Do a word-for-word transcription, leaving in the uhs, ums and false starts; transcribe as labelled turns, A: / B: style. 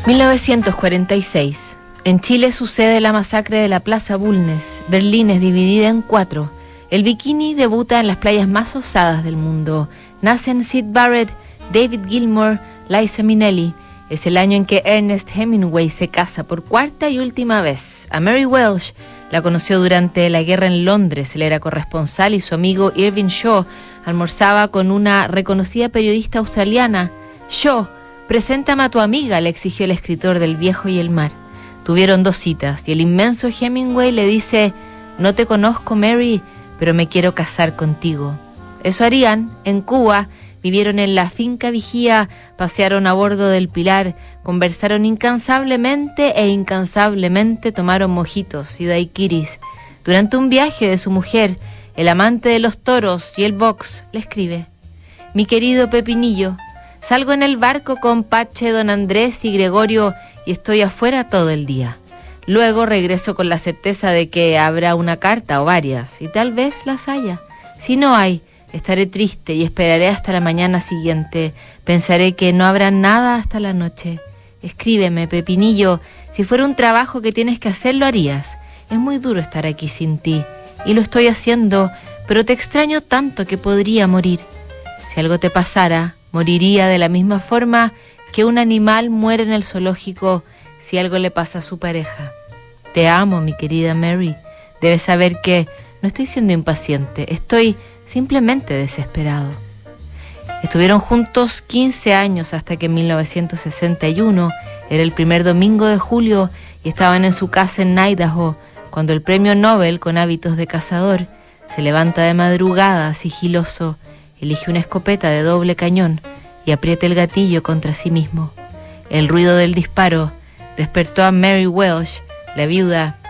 A: mil novecientos cuarenta y seis. En Chile sucede la masacre de la Plaza Bulnes. Berlín es dividida en cuatro. El bikini debuta en las playas más osadas del mundo. Nacen Syd Barrett, David Gilmour, Liza Minnelli. Es el año en que Ernest Hemingway se casa por cuarta y última vez. A Mary Welsh la conoció durante la guerra en Londres. Él era corresponsal y su amigo Irving Shaw almorzaba con una reconocida periodista australiana. Shaw, preséntame a tu amiga, le exigió el escritor del Viejo y el Mar. Tuvieron dos citas y el inmenso Hemingway le dice: no te conozco, Mary, pero me quiero casar contigo. Eso harían en Cuba. Vivieron en la finca Vigía, pasearon a bordo del Pilar, conversaron incansablemente e incansablemente tomaron mojitos y daiquiris. Durante un viaje de su mujer, el amante de los toros y el box le escribe: mi querido Pepinillo, salgo en el barco con Pache, Don Andrés y Gregorio y estoy afuera todo el día. Luego regreso con la certeza de que habrá una carta o varias y tal vez las haya. Si no hay, estaré triste y esperaré hasta la mañana siguiente. Pensaré que no habrá nada hasta la noche. Escríbeme, Pepinillo. Si fuera un trabajo que tienes que hacer, lo harías. Es muy duro estar aquí sin ti. Y lo estoy haciendo, pero te extraño tanto que podría morir. Si algo te pasara, moriría de la misma forma que un animal muere en el zoológico si algo le pasa a su pareja. Te amo, mi querida Mary. Debes saber que no estoy siendo impaciente. Estoy simplemente desesperado. Estuvieron juntos quince años hasta que en mil novecientos sesenta y uno era el primer domingo de julio y estaban en su casa en Idaho cuando el premio Nobel, con hábitos de cazador, se levanta de madrugada sigiloso, elige una escopeta de doble cañón y aprieta el gatillo contra sí mismo. El ruido del disparo despertó a Mary Welsh, la viuda